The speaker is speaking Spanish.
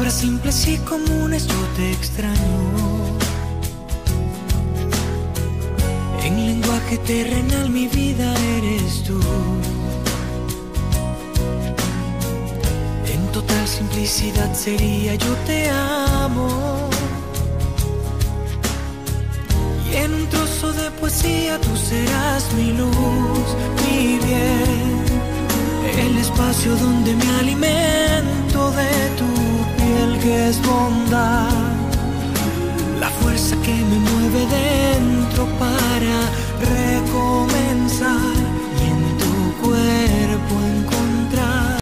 palabras simples y comunes yo te extraño. En lenguaje terrenal mi vida eres tú. En total simplicidad sería yo te amo. Y en un trozo de poesía tú serás mi luz, mi bien. El espacio donde me alimento de tu piel que es bondad. La fuerza que me mueve dentro para recomendar.